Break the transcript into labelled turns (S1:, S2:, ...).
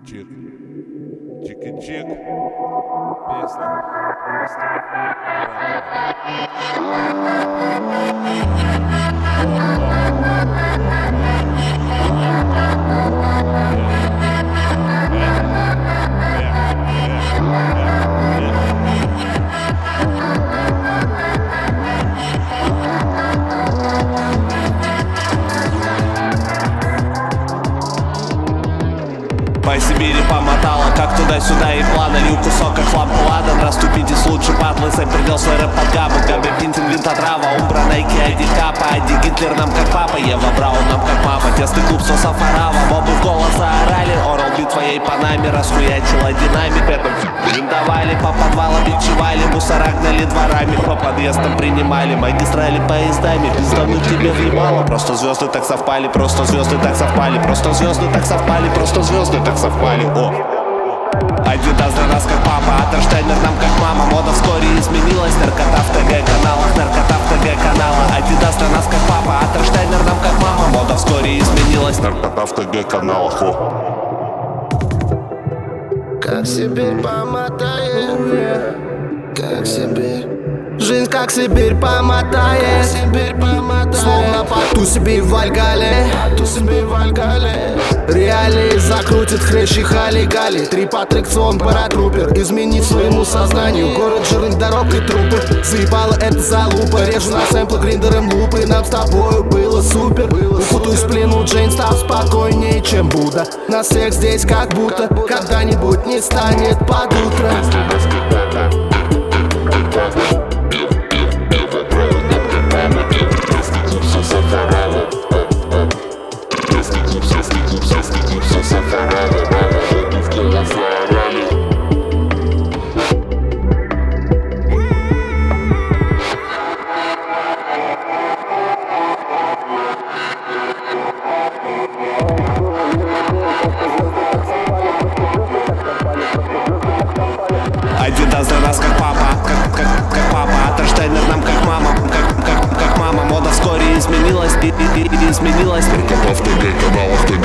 S1: Чик. Чики-чик. Песня про
S2: По Сибири помотала, как туда-сюда и плана. Лью кусок, как лампа, ладан. Расступитесь лучше, падлы, сэп придется рэп под габу. Габи, Пинтин, винтотрава, Умбра, Найки, Айди Капа. Айди Гитлер нам как папа, Ева Браун нам как мама. Тесный клуб Соса Фарава, бобы в голос заорали. Орал бит твоей панаме, расхуячила динамик. Этом винтовали, по подвалам бичевали. Мусора гнали дворами, по подъездам принимали. Магистрали поездами, пиздануть тебе въебало. Просто звезды так совпали, просто звезды так совпали. Просто звезды так совпали, просто звезды так совпали. О! Адидас для нас как папа, Атерштейнер нам как мама. Мода вскоре изменилась, наркота в ТГ-каналах. Наркота в ТГ-каналах. Адидас для нас как папа, Атерштейнер нам как мама. Мода вскоре изменилась, наркота в ТГ-каналах. О!
S3: Как Сибирь помотает, как Сибирь. Жизнь как Сибирь помотает, словно по тусебе в Вальгале. Реалии закрутит хрящи хали-гали. Трип аттракцион паратрупер, изменить своему сознанию. Город жирных дорог и трупы, заебало это залупа. Режу на сэмплы гриндером лупы, нам с тобою было супер. Укутаюсь в плену Джейн, став спокойнее, чем Будда. Нас всех здесь как будто когда-нибудь не станет под утро.
S2: Адидас для нас как папа, как папа. Атерштейнер нам как мама, как мама. Мода вскоре изменилась, изменилась.
S1: Наркота в ТГ-каналах.